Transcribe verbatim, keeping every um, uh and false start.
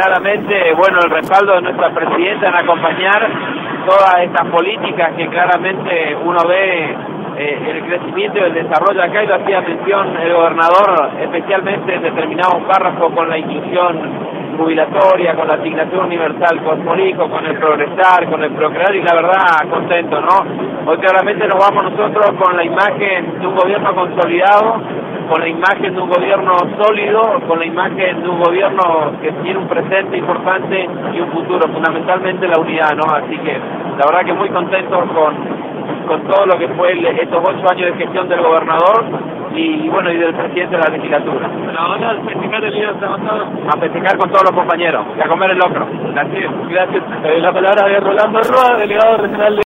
claramente, bueno, el respaldo de nuestra presidenta en acompañar todas estas políticas que claramente uno ve eh, el crecimiento y el desarrollo acá, y lo hacía mención el gobernador, especialmente en determinados párrafos con la inclusión jubilatoria, con la asignación universal cosmolico, con el progresar, con el procrear, y la verdad contento, ¿no? Hoy claramente nos vamos nosotros con la imagen de un gobierno consolidado, con la imagen de un gobierno sólido, con la imagen de un gobierno que tiene un presente importante y un futuro, fundamentalmente la unidad, ¿no? Así que la verdad que muy contentos con, con todo lo que fue el, estos ocho años de gestión del gobernador y, y bueno, y del presidente de la legislatura. Ahora al festejar el día trabajador. A festejar con todos los compañeros y a comer el locro. Gracias. Gracias. Eh, la palabra de Rolando Roa, delegado regional de